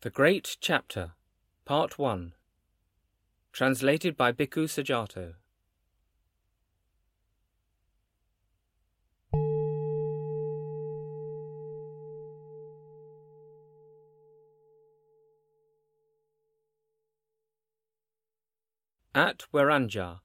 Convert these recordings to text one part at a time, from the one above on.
The Great Chapter, Part 1. Translated by Bhikkhu Sujato. At Waranja.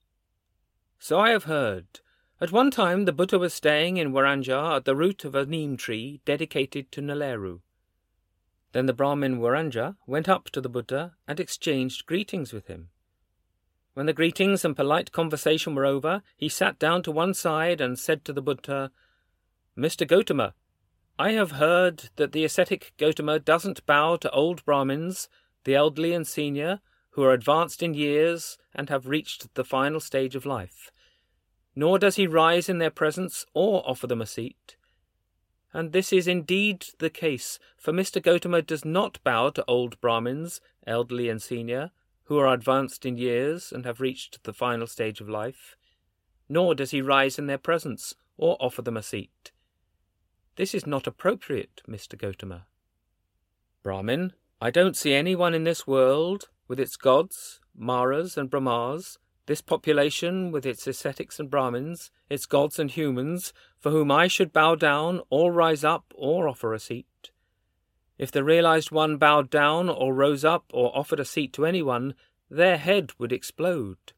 So I have heard. At one time the Buddha was staying in Waranja at the root of a neem tree dedicated to Naleru. Then the Brahmin Waranja went up to the Buddha and exchanged greetings with him. When the greetings and polite conversation were over, he sat down to one side and said to the Buddha, "Mr. Gautama, I have heard that the ascetic Gautama doesn't bow to old Brahmins, the elderly and senior, who are advanced in years and have reached the final stage of life. Nor does he rise in their presence or offer them a seat. And this is indeed the case, for Mr. Gautama does not bow to old Brahmins, elderly and senior, who are advanced in years and have reached the final stage of life. Nor does he rise in their presence or offer them a seat. This is not appropriate, Mr. Gautama." Brahmin, I don't see anyone in this world, with its gods, Maras and Brahmas, this population with its ascetics and Brahmins, its gods and humans, for whom I should bow down or rise up or offer a seat. If the realized one bowed down or rose up or offered a seat to anyone, their head would explode.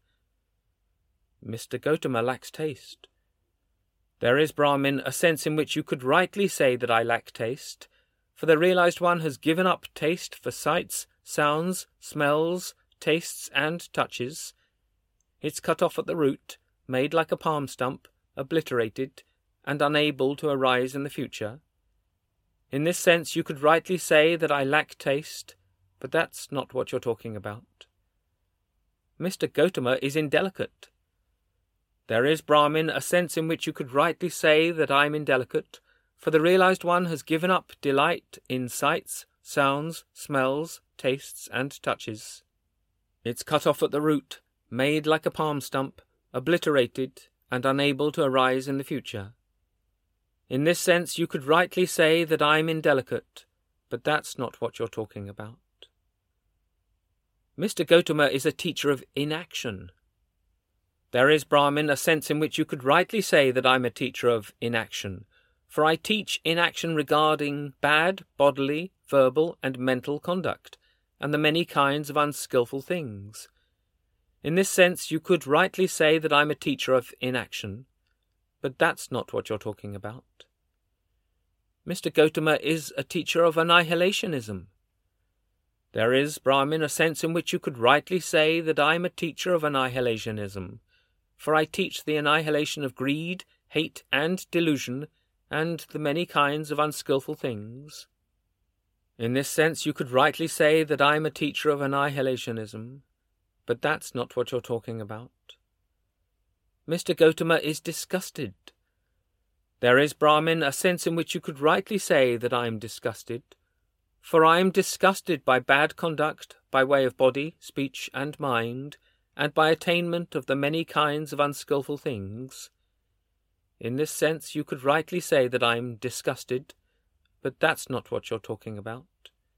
Mr. Gautama lacks taste. There is, Brahmin, a sense in which you could rightly say that I lack taste, for the realized one has given up taste for sights, sounds, smells, tastes and touches. It's cut off at the root, made like a palm stump, obliterated, and unable to arise in the future. In this sense you could rightly say that I lack taste, but that's not what you're talking about. Mr. Gautama is indelicate. There is, Brahmin, a sense in which you could rightly say that I'm indelicate, for the realized one has given up delight in sights, sounds, smells, tastes, and touches. It's cut off at the root, made like a palm stump, obliterated, and unable to arise in the future. In this sense you could rightly say that I'm indelicate, but that's not what you're talking about. Mr. Gautama is a teacher of inaction. There is, Brahmin, a sense in which you could rightly say that I'm a teacher of inaction, for I teach inaction regarding bad bodily, verbal, and mental conduct, and the many kinds of unskilful things. In this sense you could rightly say that I'm a teacher of inaction, but that's not what you're talking about. Mr. Gautama is a teacher of annihilationism. There is, Brahmin, a sense in which you could rightly say that I'm a teacher of annihilationism, for I teach the annihilation of greed, hate, and delusion, and the many kinds of unskilful things. In this sense you could rightly say that I'm a teacher of annihilationism, but that's not what you're talking about. Mr. Gautama is disgusted. There is, Brahmin, a sense in which you could rightly say that I am disgusted, for I am disgusted by bad conduct by way of body, speech, and mind, and by attainment of the many kinds of unskilful things. In this sense you could rightly say that I am disgusted, but that's not what you're talking about.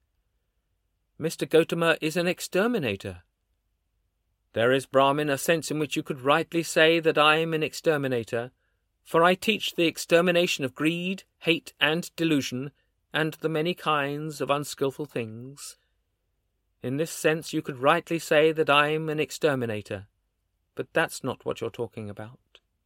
Mr. Gautama is an exterminator. There is, Brahmin, a sense in which you could rightly say that I am an exterminator, for I teach the extermination of greed, hate, and delusion, and the many kinds of unskilful things. In this sense you could rightly say that I am an exterminator, but that's not what you're talking about.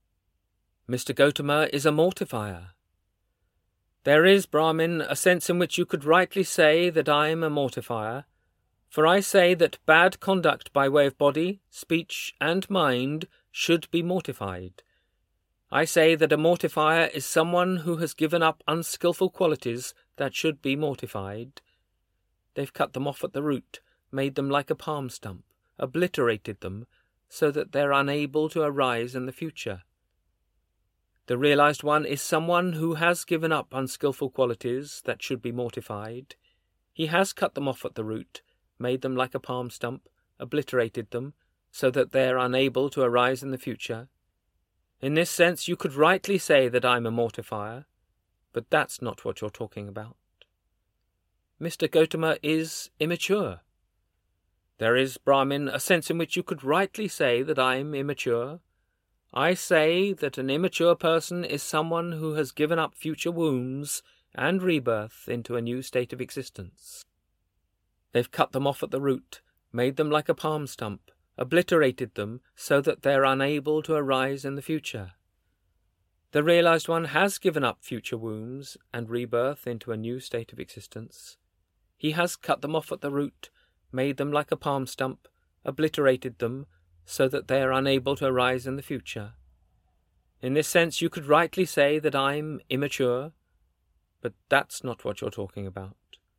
Mr. Gautama is a mortifier. There is, Brahmin, a sense in which you could rightly say that I am a mortifier, for I say that bad conduct by way of body, speech, and mind should be mortified. I say that a mortifier is someone who has given up unskilful qualities that should be mortified. They've cut them off at the root, made them like a palm stump, obliterated them, so that they're unable to arise in the future. The realized one is someone who has given up unskilful qualities that should be mortified. He has cut them off at the root, made them like a palm stump, obliterated them, so that they are unable to arise in the future. In this sense you could rightly say that I'm a mortifier, but that's not what you're talking about. Mr. Gautama, is immature. There is, Brahmin, a sense in which you could rightly say that I am immature. I say that an immature person is someone who has given up future wombs and rebirth into a new state of existence. They've cut them off at the root, made them like a palm stump, obliterated them so that they're unable to arise in the future. The realized one has given up future wombs and rebirth into a new state of existence. He has cut them off at the root, made them like a palm stump, obliterated them so that they are unable to arise in the future. In this sense, you could rightly say that I'm immature, but that's not what you're talking about.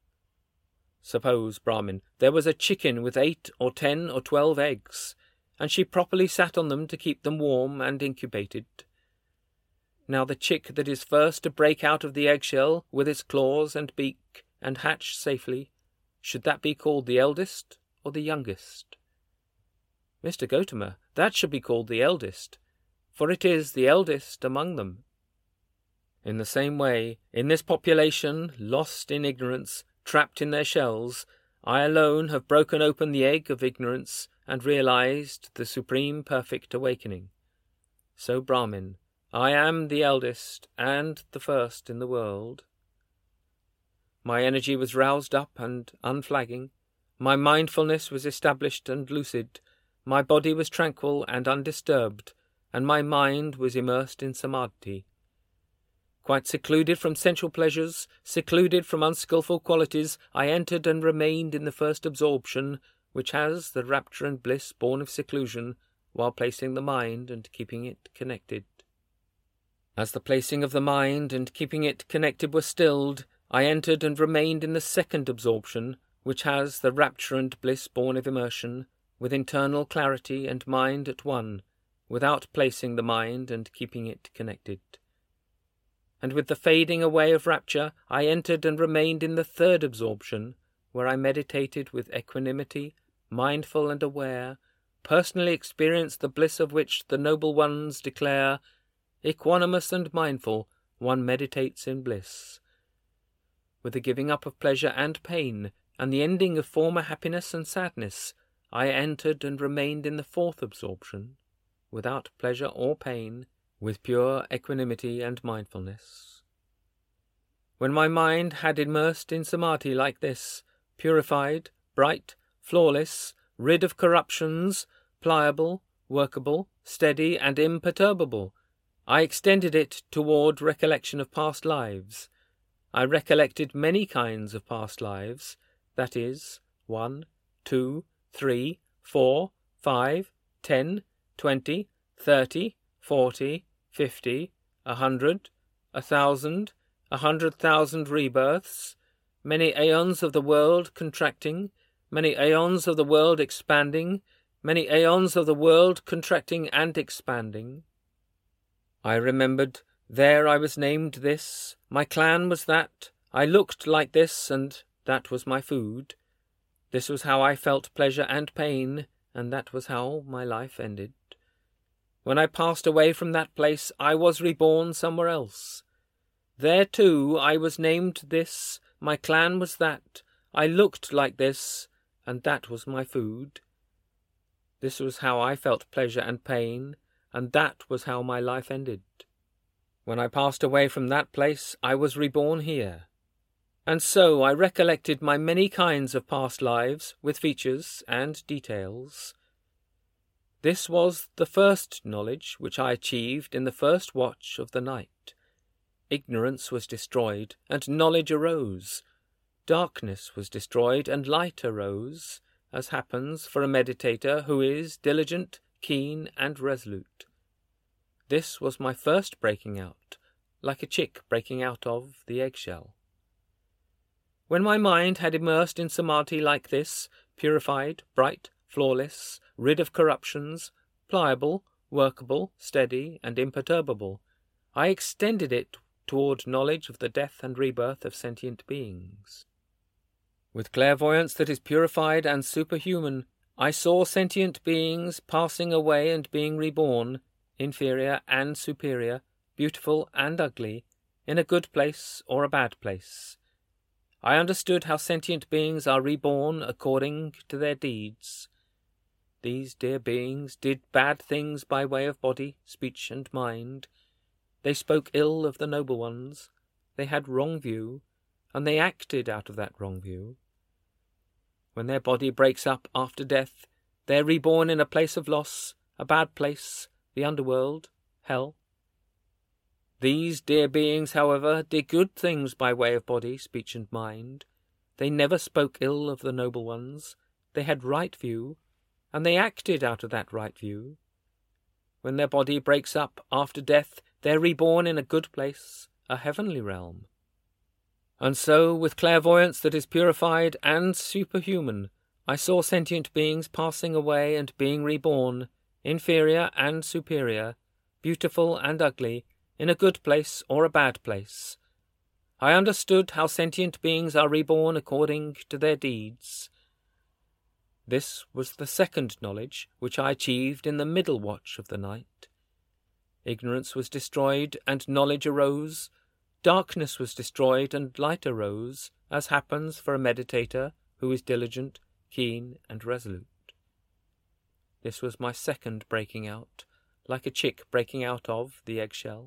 Suppose, Brahmin, there was a chicken with 8 or 10 or 12 eggs, and she properly sat on them to keep them warm and incubated. Now the chick that is first to break out of the eggshell with its claws and beak and hatch safely, should that be called the eldest or the youngest? Mr. Gautama, that should be called the eldest, for it is the eldest among them. In the same way, in this population, lost in ignorance, trapped in their shells, I alone have broken open the egg of ignorance and realized the supreme perfect awakening. So, Brahmin, I am the eldest and the first in the world. My energy was roused up and unflagging. My mindfulness was established and lucid. My body was tranquil and undisturbed, and my mind was immersed in samadhi. Quite secluded from sensual pleasures, secluded from unskilful qualities, I entered and remained in the first absorption, which has the rapture and bliss born of seclusion, while placing the mind and keeping it connected. As the placing of the mind and keeping it connected were stilled, I entered and remained in the second absorption, which has the rapture and bliss born of immersion, with internal clarity and mind at one, without placing the mind and keeping it connected. And with the fading away of rapture, I entered and remained in the third absorption, where I meditated with equanimity, mindful and aware, personally experienced the bliss of which the noble ones declare, equanimous and mindful, one meditates in bliss. With the giving up of pleasure and pain, and the ending of former happiness and sadness, I entered and remained in the fourth absorption, without pleasure or pain, with pure equanimity and mindfulness. When my mind had immersed in samadhi like this, purified, bright, flawless, rid of corruptions, pliable, workable, steady, and imperturbable, I extended it toward recollection of past lives. I recollected many kinds of past lives, that is, 1, 2, 3, 4, 5, 10, 20, 30, 40, 50, 100, 1,000, 100,000 rebirths, many aeons of the world contracting, many aeons of the world expanding, many aeons of the world contracting and expanding. I remembered, there I was named this, my clan was that, I looked like this, and that was my food. This was how I felt pleasure and pain, and that was how my life ended. When I passed away from that place, I was reborn somewhere else. There, too, I was named this, my clan was that, I looked like this, and that was my food. This was how I felt pleasure and pain, and that was how my life ended. When I passed away from that place, I was reborn here. And so I recollected my many kinds of past lives, with features and details. This was the first knowledge which I achieved in the first watch of the night. Ignorance was destroyed, and knowledge arose. Darkness was destroyed, and light arose, as happens for a meditator who is diligent, keen, and resolute. This was my first breaking out, like a chick breaking out of the eggshell. When my mind had immersed in samadhi like this, purified, bright, flawless, rid of corruptions, pliable, workable, steady, and imperturbable, I extended it toward knowledge of the death and rebirth of sentient beings. With clairvoyance that is purified and superhuman, I saw sentient beings passing away and being reborn, inferior and superior, beautiful and ugly, in a good place or a bad place. I understood how sentient beings are reborn according to their deeds. These dear beings did bad things by way of body, speech, and mind. They spoke ill of the noble ones. They had wrong view, and they acted out of that wrong view. When their body breaks up after death, they are reborn in a place of loss, a bad place, the underworld, hell. These dear beings, however, did good things by way of body, speech, and mind. They never spoke ill of the noble ones. They had right view, and they acted out of that right view. When their body breaks up after death, they are reborn in a good place, a heavenly realm. And so, with clairvoyance that is purified and superhuman, I saw sentient beings passing away and being reborn, inferior and superior, beautiful and ugly, in a good place or a bad place. I understood how sentient beings are reborn according to their deeds. This was the second knowledge which I achieved in the middle watch of the night. Ignorance was destroyed and knowledge arose. Darkness was destroyed and light arose, as happens for a meditator who is diligent, keen, and resolute. This was my second breaking out, like a chick breaking out of the eggshell.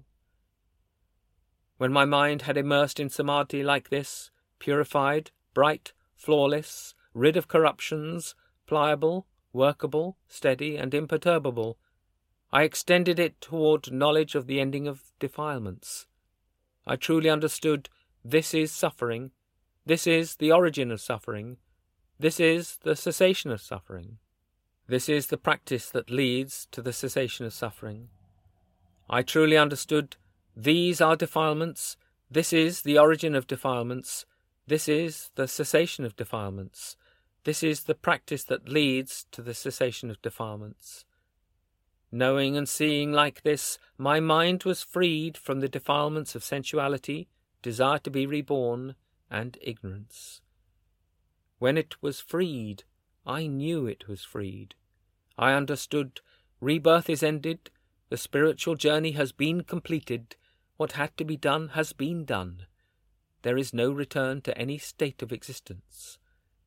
When my mind had immersed in samadhi like this, purified, bright, flawless, rid of corruptions, pliable, workable, steady, and imperturbable, I extended it toward knowledge of the ending of defilements. I truly understood this is suffering, this is the origin of suffering, this is the cessation of suffering. This is the practice that leads to the cessation of suffering. I truly understood these are defilements, this is the origin of defilements, this is the cessation of defilements, this is the practice that leads to the cessation of defilements. Knowing and seeing like this, my mind was freed from the defilements of sensuality, desire to be reborn, and ignorance. When it was freed, I knew it was freed. I understood rebirth is ended, the spiritual journey has been completed, what had to be done has been done. There is no return to any state of existence.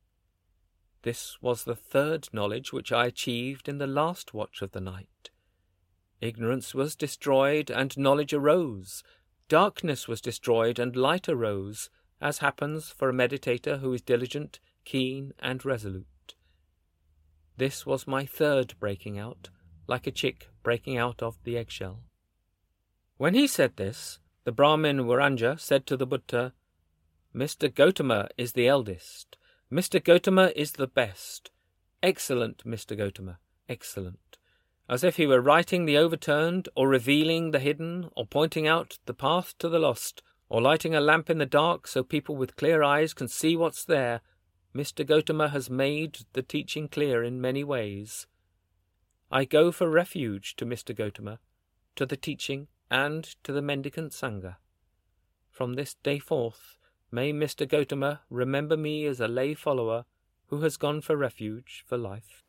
This was the third knowledge which I achieved in the last watch of the night. Ignorance was destroyed and knowledge arose. Darkness was destroyed and light arose, as happens for a meditator who is diligent, keen, and resolute. This was my third breaking out, like a chick breaking out of the eggshell. When he said this, the Brahmin Waranja said to the Buddha, "Mr. Gautama is the eldest. Mr. Gautama is the best. Excellent, Mr. Gautama, excellent." As if he were righting the overturned, or revealing the hidden, or pointing out the path to the lost, or lighting a lamp in the dark so people with clear eyes can see what's there, Mr. Gautama has made the teaching clear in many ways. I go for refuge to Mr. Gautama, to the teaching, and to the mendicant Sangha. From this day forth, may Mr. Gautama remember me as a lay follower who has gone for refuge for life.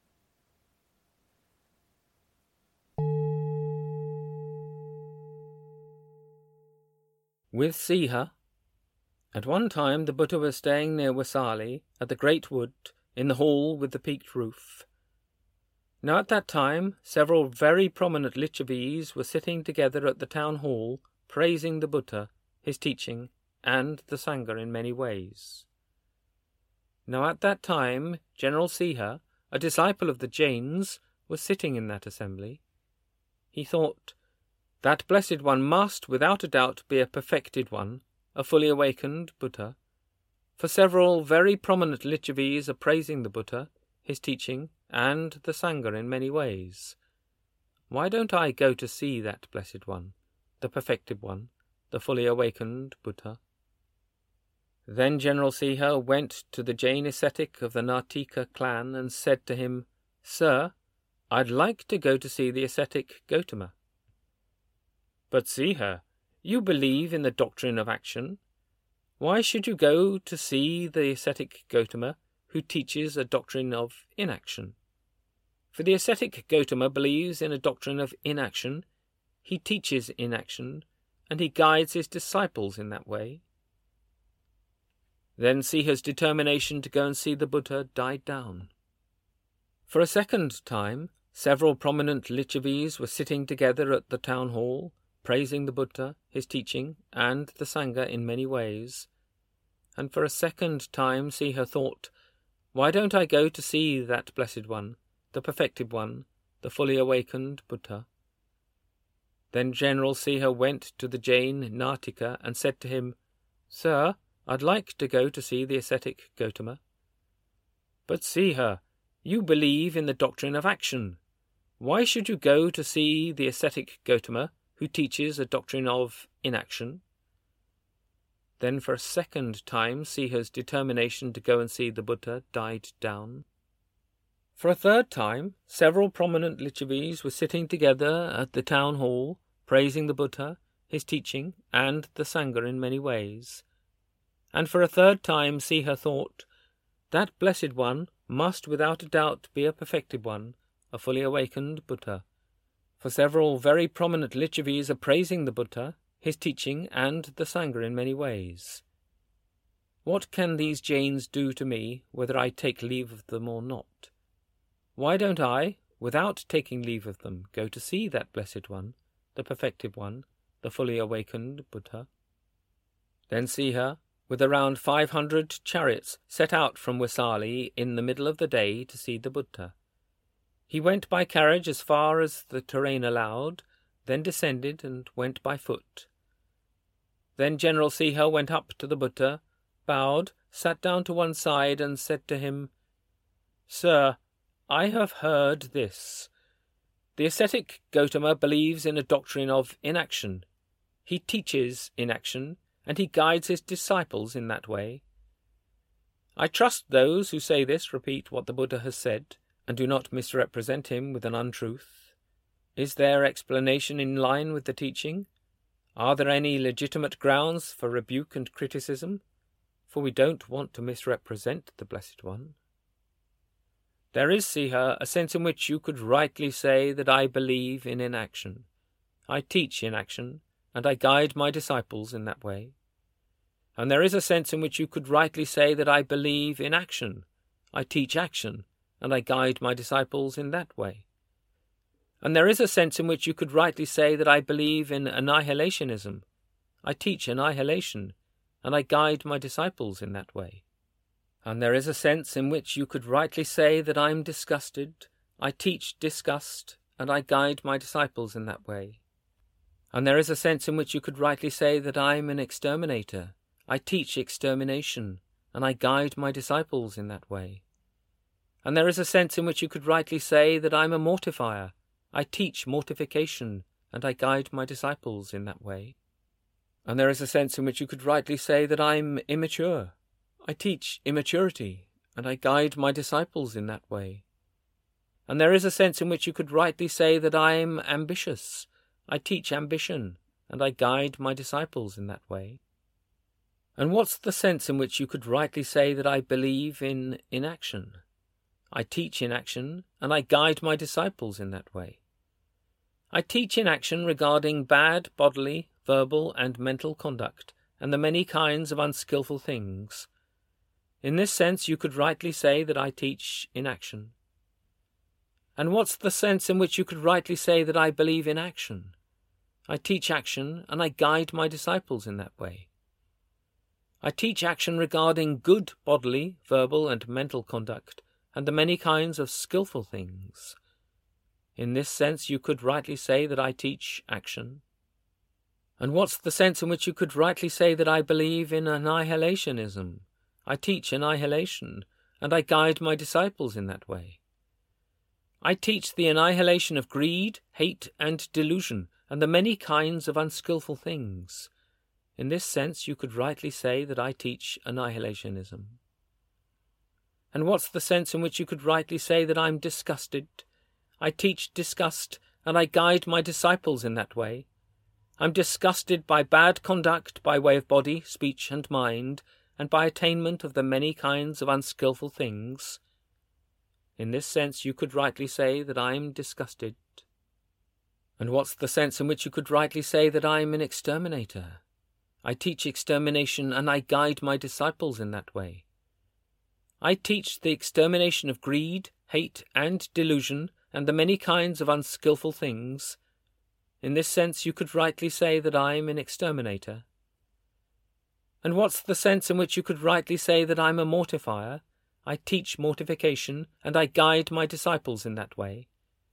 With Siha. At one time the Buddha was staying near Wasali, at the Great Wood, in the hall with the peaked roof. Now at that time several very prominent Lichavis were sitting together at the town hall, praising the Buddha, his teaching, and the Sangha in many ways. Now at that time General Siha, a disciple of the Jains, was sitting in that assembly. He thought, that Blessed One must, without a doubt, be a perfected one, a fully awakened Buddha. For several very prominent Lichavis are praising the Buddha, his teaching, and the Sangha in many ways. Why don't I go to see that Blessed One, the perfected one, the fully awakened Buddha? Then General Siha went to the Jain ascetic of the Nartika clan and said to him, "Sir, I'd like to go to see the ascetic Gautama." "But Siha, you believe in the doctrine of action. Why should you go to see the ascetic Gautama, who teaches a doctrine of inaction? For the ascetic Gautama believes in a doctrine of inaction, he teaches inaction, and he guides his disciples in that way." Then Siha's determination to go and see the Buddha died down. For a second time, several prominent Lichavis were sitting together at the town hall, praising the Buddha, his teaching, and the Sangha in many ways. And for a second time Siha thought, why don't I go to see that Blessed One, the perfected one, the fully awakened Buddha? Then General Siha went to the Jain Nartika and said to him, Sir, I'd like to go to see the ascetic Gotama. But Siha, you believe in the doctrine of action. Why should you go to see the ascetic Gotama, who teaches a doctrine of inaction? Then for a second time Siha's determination to go and see the Buddha died down. For a third time, several prominent Lichavis were sitting together at the town hall, praising the Buddha, his teaching, and the Sangha in many ways. And for a third time Siha thought, that Blessed One must without a doubt be a perfected one, a fully awakened Buddha. For several very prominent Lichavis are praising the Buddha, his teaching, and the Sangha in many ways. What can these Jains do to me, whether I take leave of them or not? Why don't I, without taking leave of them, go to see that Blessed One, the perfected one, the fully awakened Buddha? Then Siha, with around 500 chariots, set out from Vaisali in the middle of the day to see the Buddha. He went by carriage as far as the terrain allowed, then descended and went by foot. Then General Siha went up to the Buddha, bowed, sat down to one side, and said to him, Sir, I have heard this. The ascetic Gotama believes in a doctrine of inaction. He teaches inaction, and he guides his disciples in that way. I trust those who say this repeat what the Buddha has said, and do not misrepresent him with an untruth. Is their explanation in line with the teaching? Are there any legitimate grounds for rebuke and criticism? For we don't want to misrepresent the Blessed One. There is, Siha, a sense in which you could rightly say that I believe in inaction. I teach inaction, and I guide my disciples in that way. And there is a sense in which you could rightly say that I believe in action. I teach action, and I guide my disciples in that way. And there is a sense in which you could rightly say that I believe in annihilationism. I teach annihilation, and I guide my disciples in that way. And there is a sense in which you could rightly say that I am disgusted. I teach disgust, and I guide my disciples in that way. And there is a sense in which you could rightly say that I am an exterminator. I teach extermination, and I guide my disciples in that way. And there is a sense in which you could rightly say that I am a mortifier. I teach mortification, and I guide my disciples in that way. And there is a sense in which you could rightly say that I am immature. I teach immaturity, and I guide my disciples in that way. And there is a sense in which you could rightly say that I am ambitious. I teach ambition, and I guide my disciples in that way. And what's the sense in which you could rightly say that I believe in inaction? I teach inaction, and I guide my disciples in that way. I teach inaction regarding bad bodily, verbal, and mental conduct, and the many kinds of unskilful things. In this sense you could rightly say that I teach inaction. And what's the sense in which you could rightly say that I believe in action? I teach action, and I guide my disciples in that way. I teach action regarding good bodily, verbal, and mental conduct, and the many kinds of skilful things. In this sense you could rightly say that I teach action. And what's the sense in which you could rightly say that I believe in annihilationism? I teach annihilation, and I guide my disciples in that way. I teach the annihilation of greed, hate, and delusion, and the many kinds of unskilful things. In this sense you could rightly say that I teach annihilationism. And what's the sense in which you could rightly say that I'm disgusted? I teach disgust, and I guide my disciples in that way. I'm disgusted by bad conduct by way of body, speech, and mind, and by attainment of the many kinds of unskilful things. In this sense you could rightly say that I am disgusted. And what's the sense in which you could rightly say that I am an exterminator? I teach extermination, and I guide my disciples in that way. I teach the extermination of greed, hate, and delusion, and the many kinds of unskilful things. In this sense you could rightly say that I'm an exterminator. And what's the sense in which you could rightly say that I'm a mortifier? I teach mortification, and I guide my disciples in that way.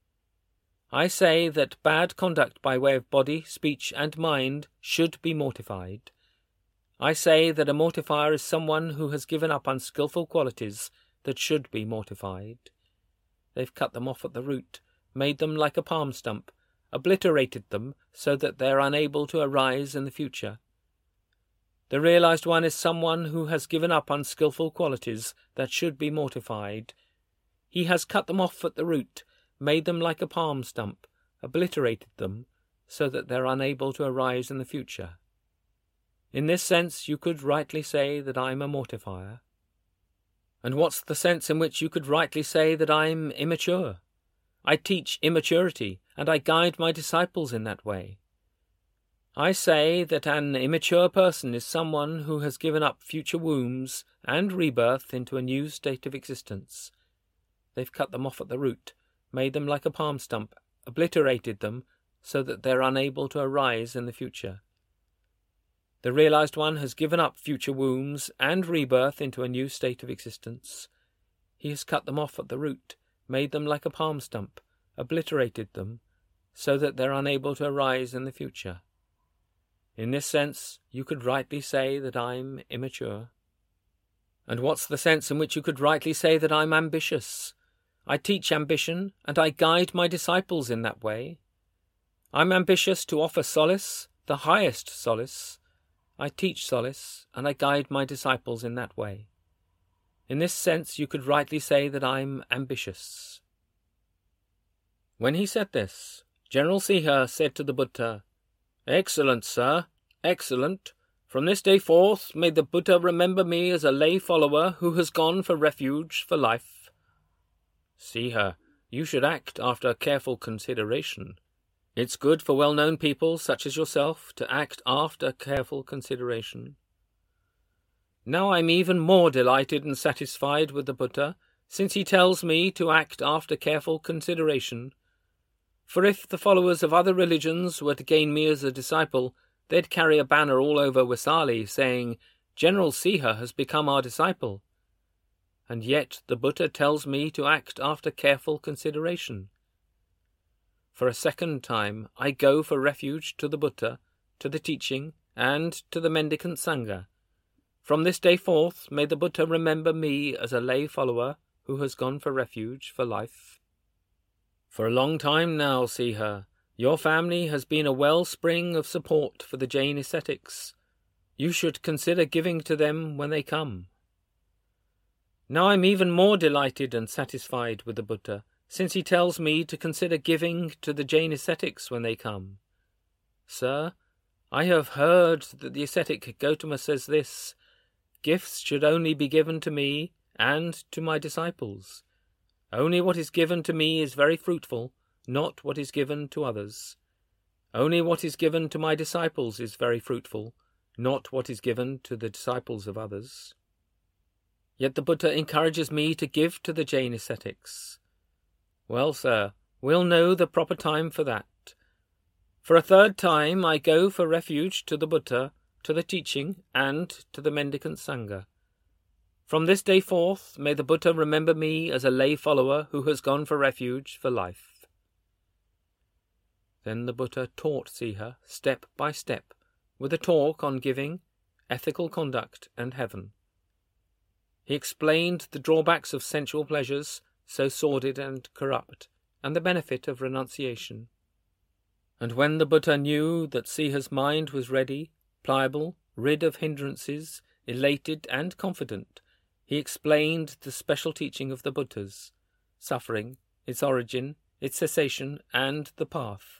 I say that bad conduct by way of body, speech, and mind should be mortified. I say that a mortifier is someone who has given up unskilful qualities that should be mortified. They've cut them off at the root, made them like a palm stump, obliterated them so that they're unable to arise in the future. The realized one is someone who has given up unskilful qualities that should be mortified. He has cut them off at the root, made them like a palm stump, obliterated them so that they're unable to arise in the future. In this sense you could rightly say that I'm a mortifier. And what's the sense in which you could rightly say that I'm immature? I teach immaturity, and I guide my disciples in that way. I say that an immature person is someone who has given up future wombs and rebirth into a new state of existence. They've cut them off at the root, made them like a palm stump, obliterated them so that they're unable to arise in the future. The realized one has given up future wombs and rebirth into a new state of existence. He has cut them off at the root, made them like a palm stump, obliterated them so that they're unable to arise in the future. In this sense, you could rightly say that I'm immature. And what's the sense in which you could rightly say that I'm ambitious? I teach ambition, and I guide my disciples in that way. I'm ambitious to offer solace, the highest solace. I teach solace, and I guide my disciples in that way. In this sense, you could rightly say that I'm ambitious. When he said this, General Siha said to the Buddha, "Excellent, sir, excellent. From this day forth, may the Buddha remember me as a lay follower who has gone for refuge for life." Siha, you should act after careful consideration. It's good for well-known people such as yourself to act after careful consideration. Now I'm even more delighted and satisfied with the Buddha, since he tells me to act after careful consideration. For if the followers of other religions were to gain me as a disciple, they'd carry a banner all over Vaisali saying, "General Siha has become our disciple." And yet the Buddha tells me to act after careful consideration. For a second time I go for refuge to the Buddha, to the teaching, and to the mendicant Sangha. From this day forth may the Buddha remember me as a lay follower who has gone for refuge for life. For a long time now, Siha, your family has been a wellspring of support for the Jain ascetics. You should consider giving to them when they come. Now I'm even more delighted and satisfied with the Buddha, since he tells me to consider giving to the Jain ascetics when they come. Sir, I have heard that the ascetic Gautama says this, "Gifts should only be given to me and to my disciples. Only what is given to me is very fruitful, not what is given to others. Only what is given to my disciples is very fruitful, not what is given to the disciples of others." Yet the Buddha encourages me to give to the Jain ascetics. Well, sir, we'll know the proper time for that. For a third time I go for refuge to the Buddha, to the teaching, and to the mendicant Sangha. From this day forth may the Buddha remember me as a lay follower who has gone for refuge for life. Then the Buddha taught Siha step by step, with a talk on giving, ethical conduct, and heaven. He explained the drawbacks of sensual pleasures, so sordid and corrupt, and the benefit of renunciation. And when the Buddha knew that Siha's mind was ready, pliable, rid of hindrances, elated and confident, he explained the special teaching of the Buddhas, suffering, its origin, its cessation, and the path.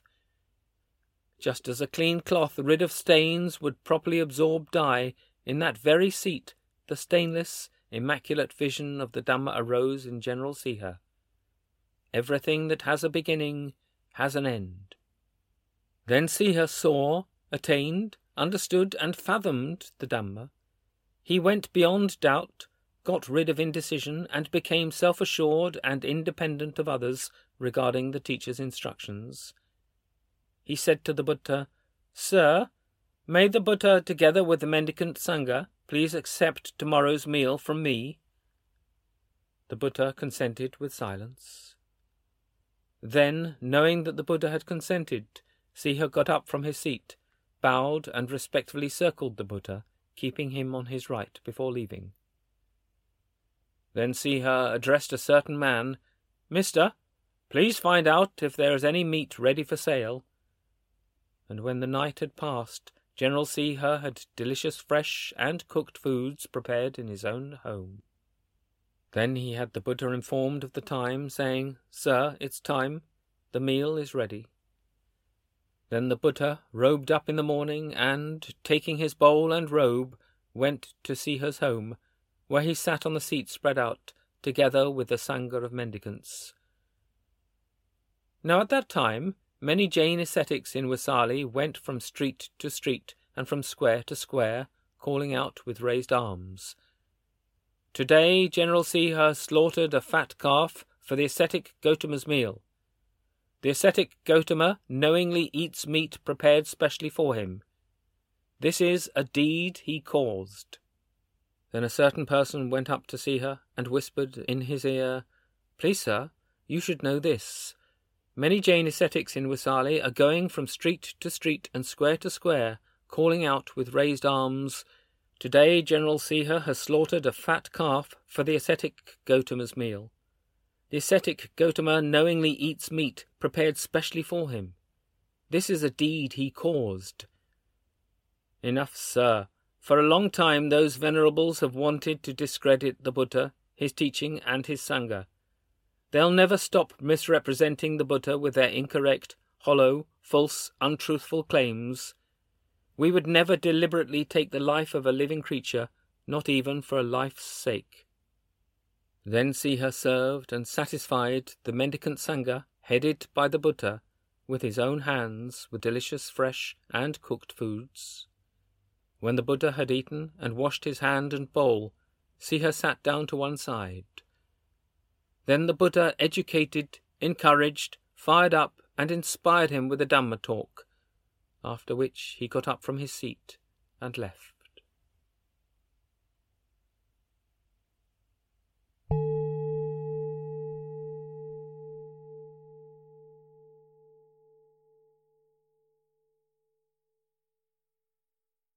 Just as a clean cloth rid of stains would properly absorb dye, in that very seat the stainless, immaculate vision of the Dhamma arose in General Siha. Everything that has a beginning has an end. Then Siha saw, attained, understood and fathomed the Dhamma. He went beyond doubt, got rid of indecision, and became self-assured and independent of others regarding the teacher's instructions. He said to the Buddha, "Sir, may the Buddha, together with the mendicant Sangha, please accept tomorrow's meal from me?" The Buddha consented with silence. Then, knowing that the Buddha had consented, Siha got up from his seat, bowed and respectfully circled the Buddha, keeping him on his right before leaving. Then Siha addressed a certain man, "Mister, please find out if there is any meat ready for sale." And when the night had passed, General Siha had delicious fresh and cooked foods prepared in his own home. Then he had the Buddha informed of the time, saying, "Sir, it's time. The meal is ready." Then the Buddha robed up in the morning and, taking his bowl and robe, went to Siha's home, where he sat on the seat spread out, together with the Sangha of mendicants. Now at that time, many Jain ascetics in Vaisali went from street to street and from square to square, calling out with raised arms, "Today General Siha slaughtered a fat calf for the ascetic Gautama's meal. The ascetic Gautama knowingly eats meat prepared specially for him. This is a deed he caused." Then a certain person went up to Siha and whispered in his ear, "Please, sir, you should know this. Many Jain ascetics in Vaisali are going from street to street and square to square, calling out with raised arms, 'Today General Siha has slaughtered a fat calf for the ascetic Gautama's meal. The ascetic Gautama knowingly eats meat prepared specially for him. This is a deed he caused.' Enough, sir. For a long time those venerables have wanted to discredit the Buddha, his teaching, and his Sangha. They'll never stop misrepresenting the Buddha with their incorrect, hollow, false, untruthful claims. We would never deliberately take the life of a living creature, not even for a life's sake." Then Siha served and satisfied the mendicant Sangha, headed by the Buddha, with his own hands, with delicious fresh and cooked foods. When the Buddha had eaten and washed his hand and bowl, Siha sat down to one side. Then the Buddha educated, encouraged, fired up, and inspired him with a Dhamma talk, after which he got up from his seat and left.